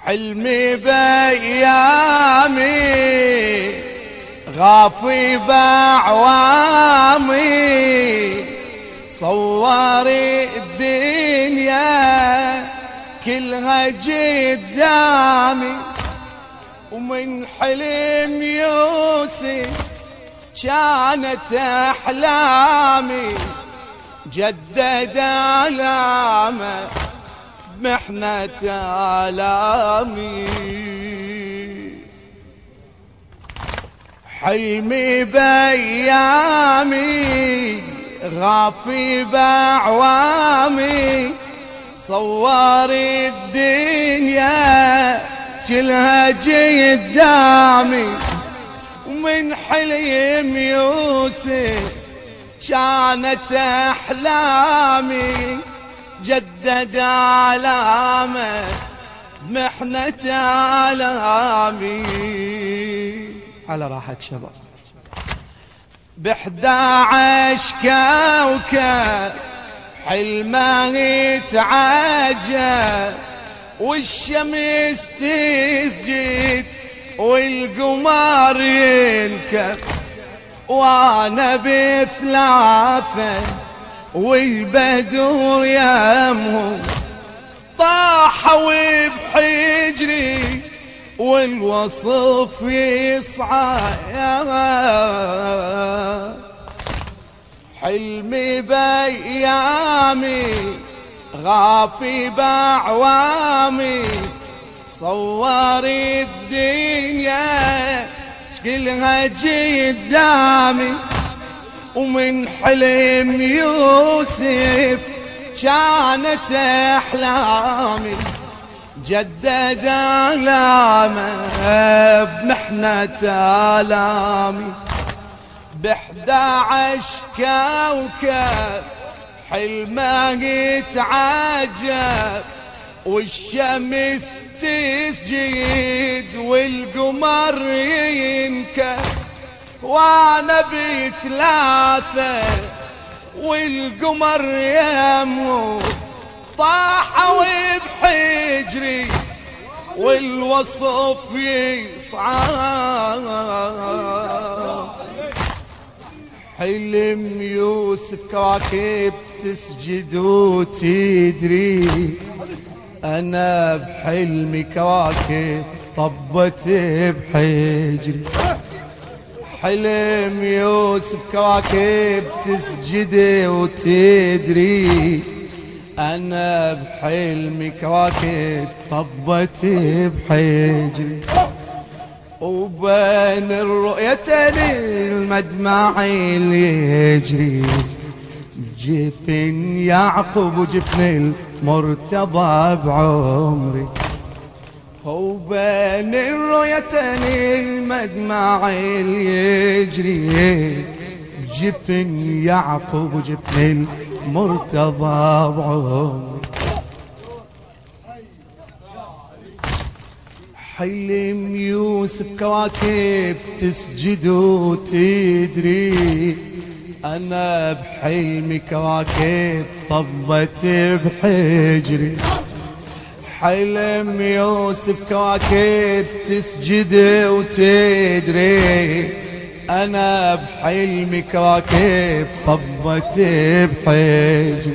حلمي بأيامي غافي بأعوامي، صوري الدنيا كلها قدامي، ومن حلم يوسف كانت أحلامي، جدد آلامه بمحنة آلامي. حلمي بأيامي غافي بأعوامي، صور الدنيا كلها قدامي، ومن حلم يوسف كانت أحلامي، جدد آلامه بمحنة آلامي. على راحك شباب. ب11 كوكب حلمه يتعجب، والشمس تسجد والقمر ينكب، وانا بثلاثة والبدور يمه، طاحوا بحجري والوصف يصعد. حلمي بأيامي غافي بأعوامي، صور الدنيا كلها قدامي، ومن حلم يوسف كانت أحلامي، جدد آلامه بمحنة آلامي. ب11 كوكب حلمه يتعجب، والشمس تسجد والقمر ينكب، وانا ب3 والقمر يموت، طاحوا بحجري والوصف يصعد. حلم يوسف كواكب تسجد وتدري، أنا بحلمي كواكب طبت بحجري. حلم يوسف كواكب تسجد وتدري، أنا بحلمي كواكب طبت بحجري، وبين الرؤيتين المدمع اللي يجري، جفن يعقوب وجفن المرتضى بعمري، وبين الرؤيتين المدمع اللي يجري، جفن يعقوب وجفن المرتضى بعمري. حلم يوسف كواكب تسجد وتدري، أنا بحلمي كواكب طبت بحجري. حلم يوسف كواكب تسجد وتدري، أنا بحلمي كواكب طبت بحجري،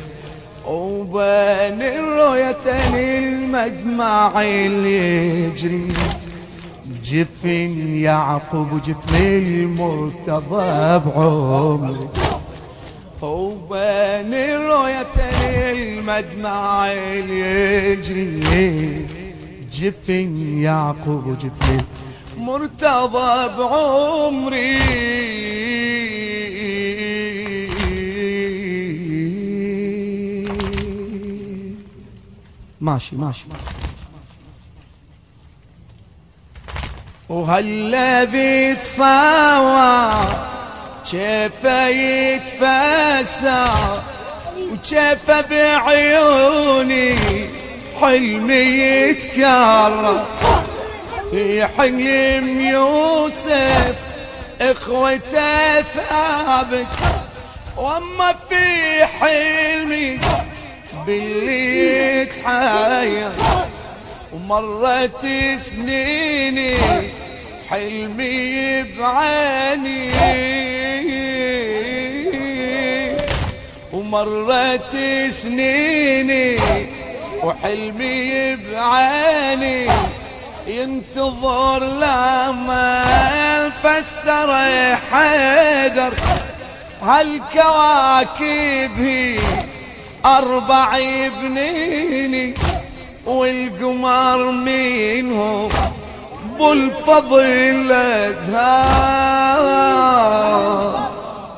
وبين الرؤيتين المجمع اللي يجري، جفن يعقوب وجفن المرتضى بعمري، وبين الرؤيتين المجمع اللي يجري، جفن يعقوب وجفن المرتضى بعمري. ماشي ماشي. وهالذي تصور شفه يتفسر، وشفه بعيوني حلمي يتكرر، في حلم يوسف اخوته ثابت، واما في حلمي باللي يتحير، ومرت سنيني حلمي بعيني، ومرت سنيني وحلمي بعيني، ينتظر لما الفسر حيدر هالكواكب هي 4 بنيني، والقمر منهم بالفضل أزهار،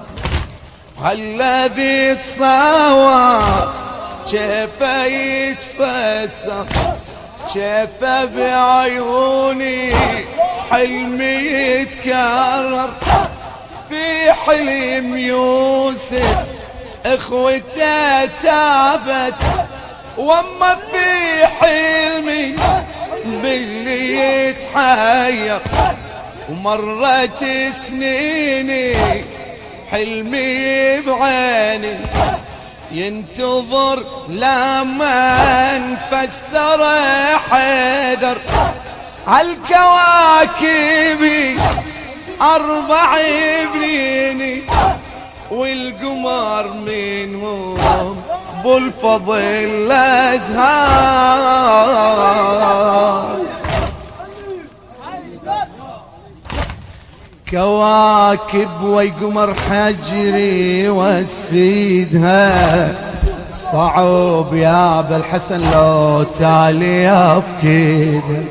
هالذي تصاوى شافه يتفسر، شافه بعيوني حلمي يتكرر، في حلم يوسف اخوته تابت، واما في حلمي باللي يتحير، ومرت سنيني حلمي بعيني، ينتظر لما انفسر حيدر هالكواكب 4 بنيني، والقمر منهم بالفضل أزهار، كواكب وقمر حجري وسيدها، صعب يا ابا الحسن لو تالي افكيدها،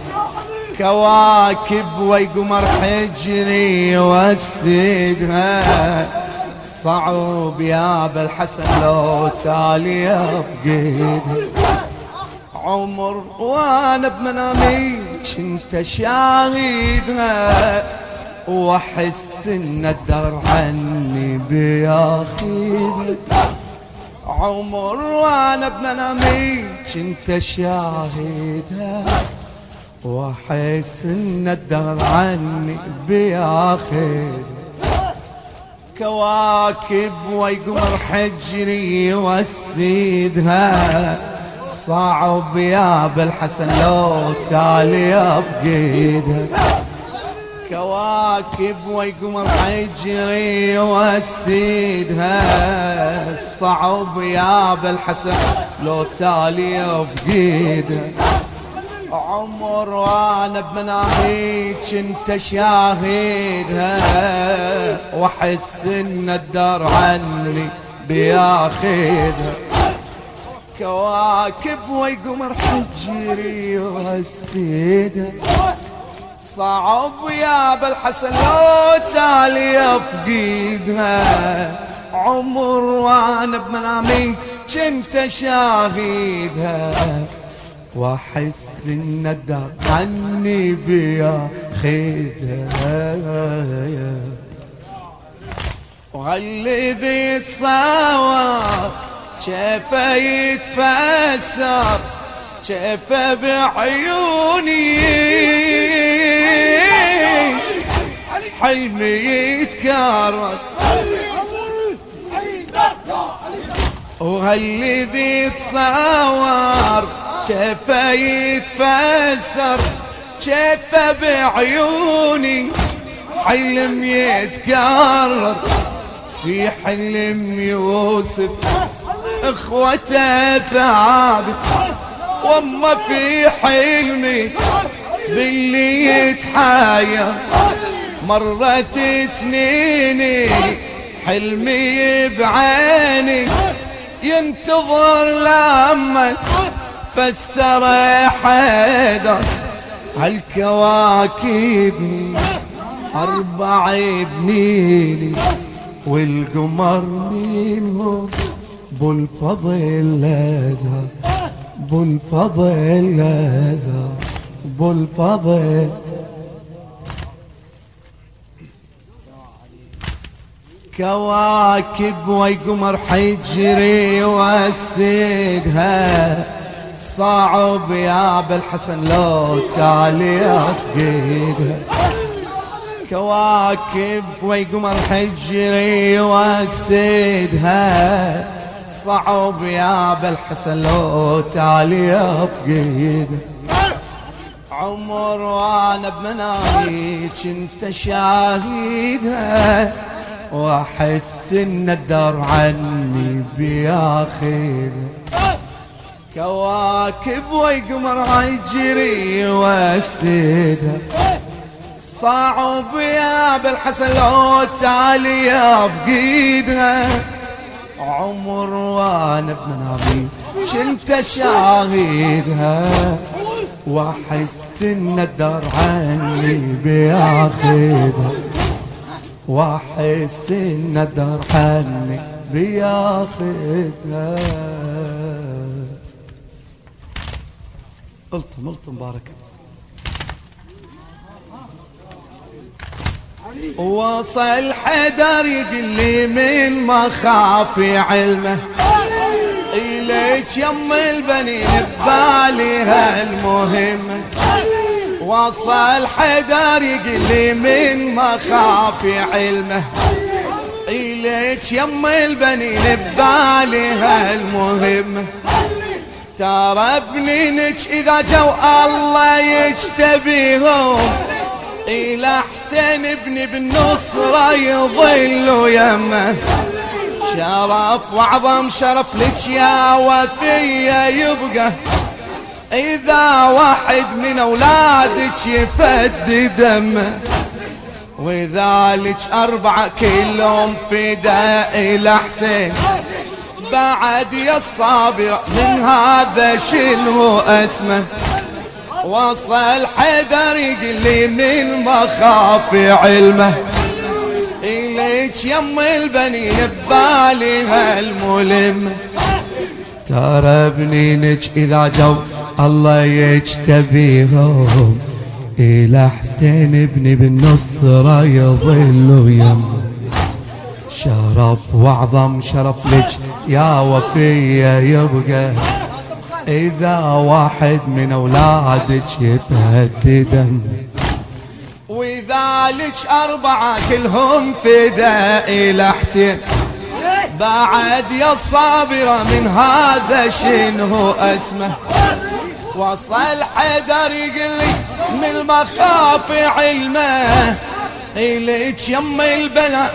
كواكب وقمر حجري وسيدها، صعب يا ابا الحسن لو تالي افقدها، عمر وانا بمنامي كنت شاهدها، واحس ان الدهر عني بياخذها، عمر وانا بمنامي كنت شاهدها، واحس ان الدهر عني بياخذها، كواكب ويقمر حجري وسيدها، صعب يا ابا الحسن لو تالي افقدها، كواكب ويقمر حجري وسيدها، صعب يا ابا الحسن لو تالي افقدها، عمر وانا بمنامي كنت شاهدها، واحس ان الدار عني بياخذها، كواكب ويقمر حجري وسيدها، صعب يا ابا الحسن لو تالي افقدها، عمر وانا بمنامي كنت شاهدها، واحس ان الدار عني بياخذها، وهالذي يتصاور شافه يتفسر، شافه بعيوني حلمي يتكرر، وهالذي يتصاور شافه يتفسر، شافه بعيوني حلم يتكرر، في حلم يوسف اخوته ثابت، واما في حلمي باللي يتحاير، مرت سنيني حلمي بعيني، ينتظر لما فسر حيدر هالكواكب 4 بنيني، والقمر منهم بالفضل أزهر، بالفضل أزهر، بالفضل، كواكب ويقمر حجري وسيدها، صعب يا ابا الحسن لو تالي افقدها، كواكب ويقمر حجري وسيدها، صعب يا بالحسن لو تالي بقيده. عمر وانا بمنامي كنت شاهدها، واحس ان الدار عني بياخذها. كواكب وقمر يجري واسدها. صعب يا بالحسن لو تالي افقدها. عمر وانا بمنامي كنت شاهدها، واحس ان الدار عني بياخذها. واحس ان الدار عني بياخذها. الطم بارك الله. وصل حدر يقلي من مخافي علمه، إليك يم البنين ببالي هالمهمة. وصل حدر يقلي من مخافي علمه، إليك يم البنين ببالي هالمهمة. ترى بنينك إذا جو الله يجتبيهم، إلى حسين ابني بالنصرة يظل يمه. شرف وعظم شرف لك يا وفية يبقى، إذا واحد من أولادك يفد دمه. وذلك 4 كلهم فداء إلى حسين. بعد يا الصابر من هذا شنو اسمه. وصل حدر يقلي من مخافي علمه، إليك يم البنين ببالي هالملمة. ترى بنينك إذا جو الله يجتبيهم، إلى حسين ابني بالنصرة يظل يمه. شرف وعظم شرف لك يا وفية يبقى، إذا واحد من أولادك يفهد دم. وذلك 4 كلهم فداء إلى حسين. بعد يا الصابرة من هذا شنو اسمه. وصل حدر يقلي من المخافي علمه، إليك يم البلاء،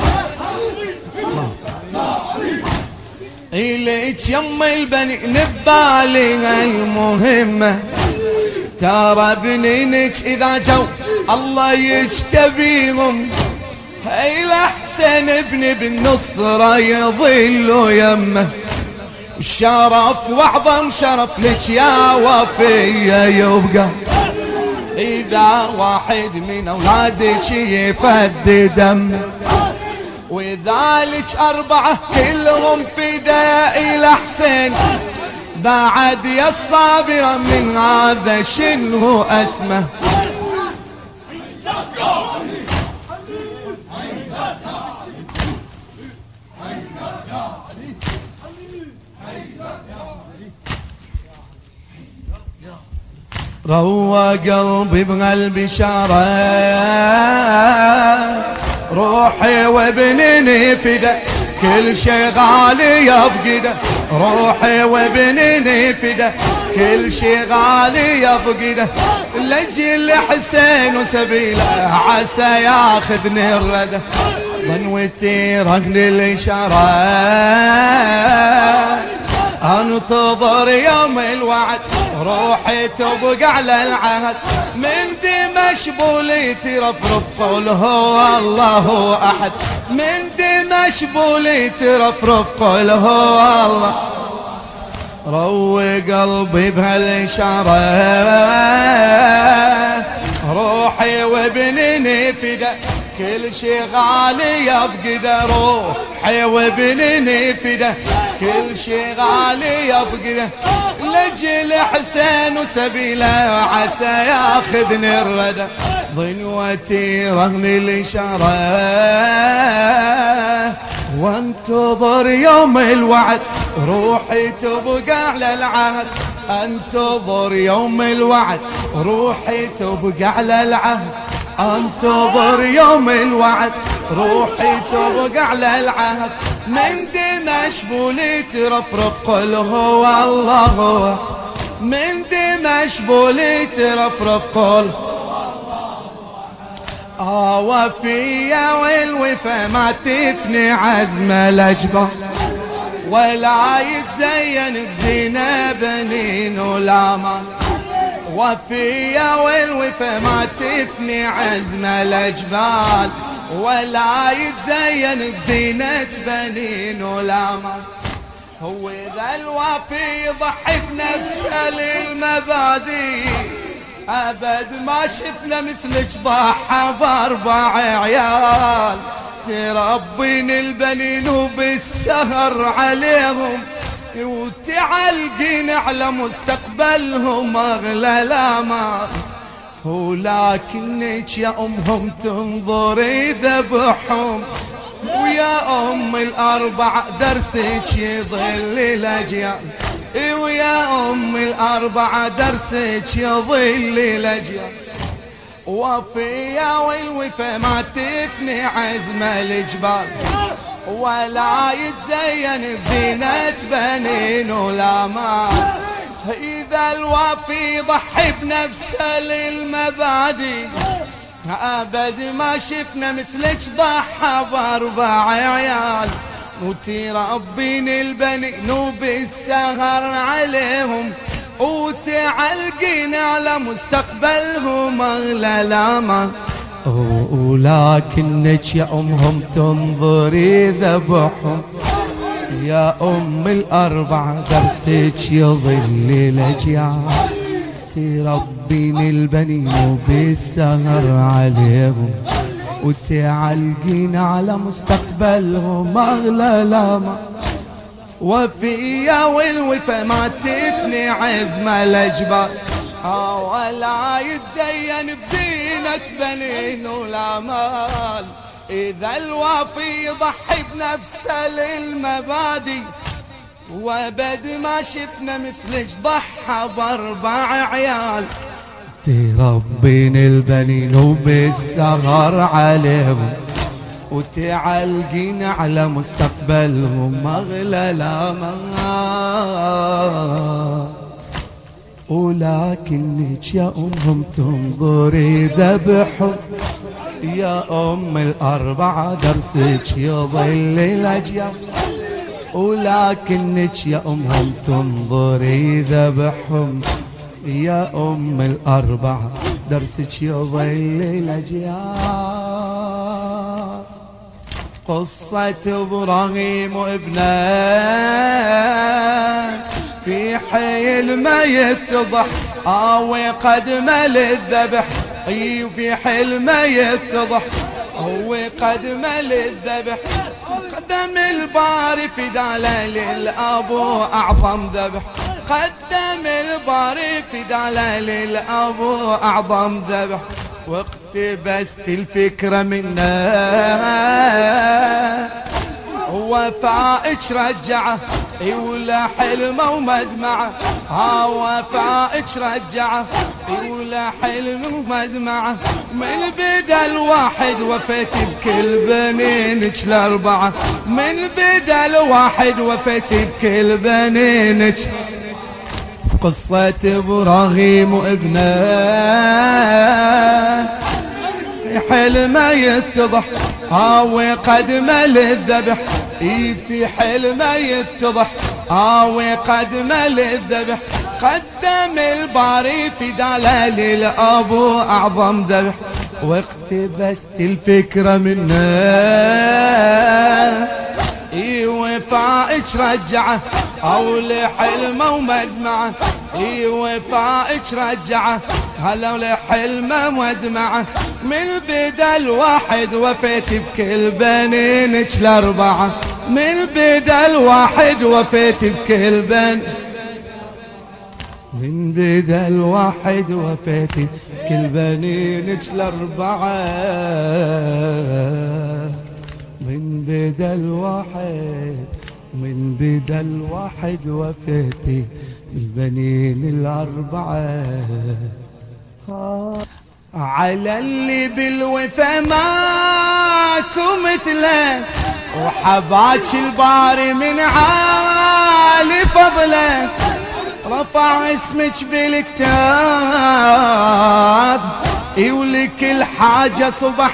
إليك يم البني نبالي المهمة. ترى بنينك إذا جو الله يجتبيهم، إلى حسين ابني بالنصرة يظل يمه. شرف وعظم شرف لك يا وفية يبقى، إذا واحد من أولادك يفد دمه. وذلك 4 كلهم فداء إلى حسين. بعد يا الصابرة من هذا شنو اسمه. روى قلبي بهالبشارة، روحي وبنيني فدا، كل شي غالي يفقده. روحي وبنيني فدا، كل شي غالي يفقده. لجل حسين وسبيله، عسى ياخذني الردى. ظنوتي رهن الإشارة، انتظر يوم الوعد. روحي تبقى على العهد، من دمشق بولي ترفرف قول هو الله احد. من دمشق بولي ترفرف قول هو الله. روي قلبي بهالاشاره، روحي وبنيني فدا، كل شي غالي يفقده. روحي وبنيني فدا، كل شي غالي يفقده. لجل حسين وسبيله، عسى ياخذني الردى. ظنوتي رهن الإشارة، وانتظر يوم الوعد. روحي تبقى على العهد، انتظر يوم الوعد. روحي تبقى على العهد، انتظر يوم الوعد. روحي تبقى على العهد، من دمشق بولي ترفرف قل هو الله هو، من دمشق بولي ترفرف قل وفيا والوفا ما تفني عزم الأجبار، ولا يتزين بزينة بنين والأمان. وفيا والوفا ما تفني عزم الأجبال، ولا يتزين بزينة بنين والأمان. هو ذا الوفي يضحي بنفسه للمبادئ، أبد ما شفنا مثلك ضحى بأربع عيال، تربين البنين وبالسهر عليهم، وتعلقين على مستقبلهم أغلى الآمال. ولكنك يا أمهم تنظري ذبحهم، ويا أم الأربع درسك يظل الأجيال، ويا أم الأربع درسك يظل الأجيال. وفيا والوفا ما تفني عزم الجبال، ولا يتزين بزينة بنين والأمان. إذا الوفي يضحي بنفسه للمبادئ، أبد ما شفنا مثلك ضحى بأربع عيال، وتربين البنين وبالسهر عليهم، وتعلقين على مستقبلهم أغلى الأمان. ولكنك يا أمهم تنظري ذبحهم، يا أم الأربع درسك يظل الأجيال، تربين البنين وبالسهر عليهم، وتعلقين على مستقبلهم أغلى الأمان. وفيا والوفا ما تفني عزم الأجبال، ولا يتزين بزينة بنين والأمال. إذا الوفي يضحي بنفسه للمبادئ، وابد ما شفنا مثلك ضحى بأربع عيال، تربين البنين وبالسهر عليهم، وتعلقين على مستقبلهم أغلى الأمان. ولكنك يا أمهم تنظري ذبحهم، يا أم الأربع درسك يظل الأجيال. ولكنك يا أمهم تنظري ذبحهم، يا أم الأربع درسك يظل الأجيال. قصة إبراهيم وابنه في حي الميت تضح، وقدمه للذبح، في حي الميت تضح، وقدمه للذبح. قدم الباري فداله للأبو أعظم ذبح، قدم الباري فداله للأبو أعظم ذبح. واقتبست الفكرة منه وفائك رجعه، ولا حلمه ومدمعه. وفائك رجعه ولا حلمه ومدمعه. من بدا الواحد وفيت بكل بنينك الأربعة، من بدا الواحد وفيت بكل بنينك. قصة إبراهيم وابنه حلمه يتضح، وقدمه للذبح، في حلمه يتضح، وقدمه للذبح. قدم الباري فداله للأبو أعظم ذبح. واقتبست الفكرة منه وفائك رجعه، لحلمه ومدمعه. وفائك رجعه هلا لحلمه ومدمعه. من بدا الواحد وفيت بكل بنينك الأربعة، من بدا الواحد وفيت بكل من بدا الواحد وفيت بكل بنينك الأربعة. من بدا الواحد، من بدا الواحد وفيت بالبنين الأربعة. على اللي بالوفا ماكو مثله، وحباك الباري من عالي فضله رفع اسمك بالكتاب ولكل حاجة صبح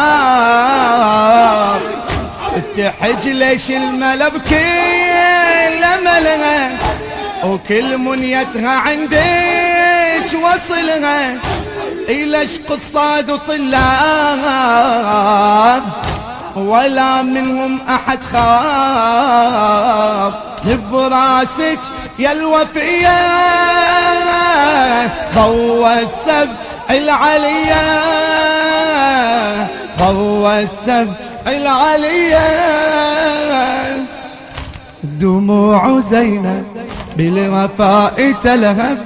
باب تحج ليش الملا بكل ملها وكل منيتها عندك وصلها إليش قصاد وطلاب ولا منهم أحد خاب براسك يا الوفية ضوى السبع العليا ضوى السبع العليا دموع زينب بالوفاء تلهب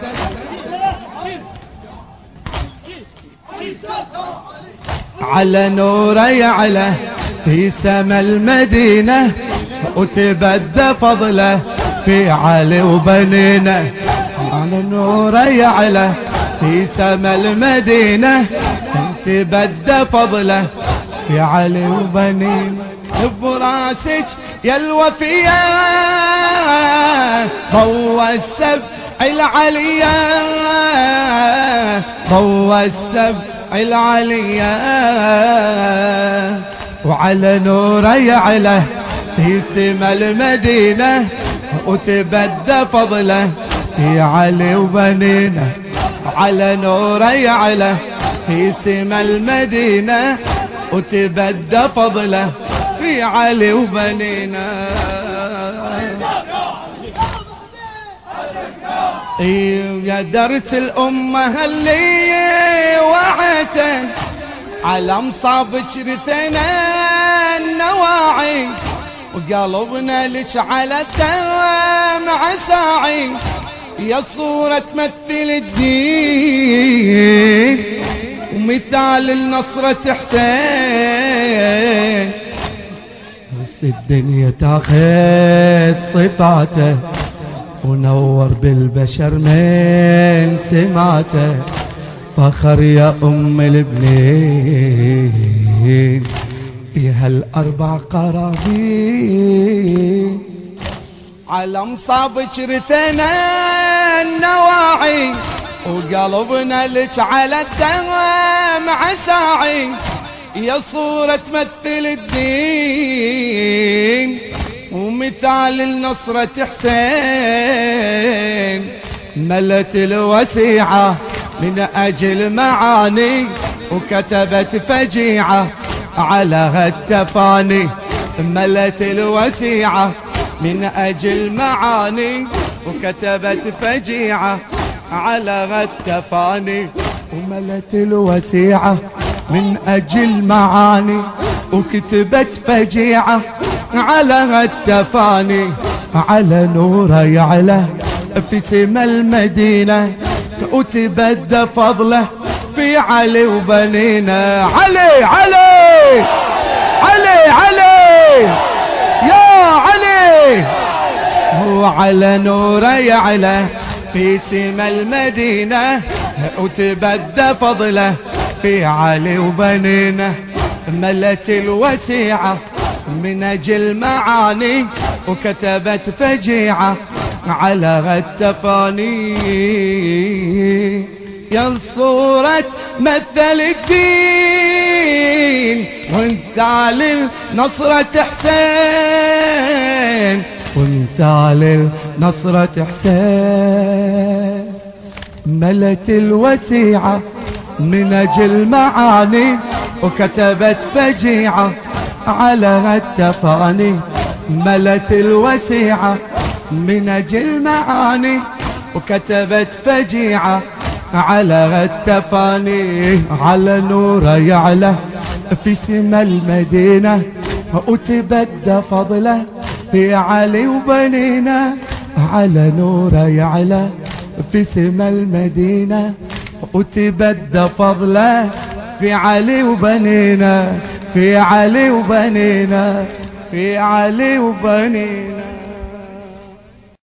على نور يعلى في سما المدينة وتبدى فضله في علي وبنينه على نور يعلى في سما المدينة تبدى فضله في علي وبنينه براسك يا الوفية ضوى السبع العليا ضوى السبع العليا وعلى نور يعلى في سما المدينة وتبدى فضله في علي وبنينه على نور يعلى في سما المدينة وتبدى فضله في علي وبنينه يا درس الأمة اللي وعته على مصابك رثنا النواعي وقلبنا لك على الدمع ساعي يا صورة تمثل الدين ومثال النصرة حسين بس الدنيا تاخذ صفاته ونور بالبشر من سماته فخر يا أم الابنين فيها الأربع قرابين على مصابك رثنا النواعي وقلبنا لك على الدمع ساعي يا صورة تمثل الدين ومثال النصرة حسين ملت الوسيعة من أجل معاني وكتبت فجيعة على التفاني ملت الوسيعة من أجل معاني وكتبت فجيعة على التفاني وملت الوسيعة من أجل معاني وكتبت فجيعة على التفاني على نور يعلى في سما المدينة وتبدى فضله في علي وبنينا علي علي علي علي يا علي هو على نور يعلى في سما المدينة وتبدى فضله في علي وبنينا ملت الوسيعة من أجل معاني وكتبت فجيعة على التفاني يا صورة مثل الدين وانت للنصرة حسين وانت للنصرة حسين ملت الوسيعة من أجل معاني وكتبت فجيعة على التفاني ملت الوسيعة من أجل معاني وكتبت فجيعة على التفاني على نور يعلى في سما المدينة وتبدى فضله في علي وبنينا على نور يعلى في سما المدينة وتبدى فضله في علي وبنينا في علي وبنينا في علي وبنينا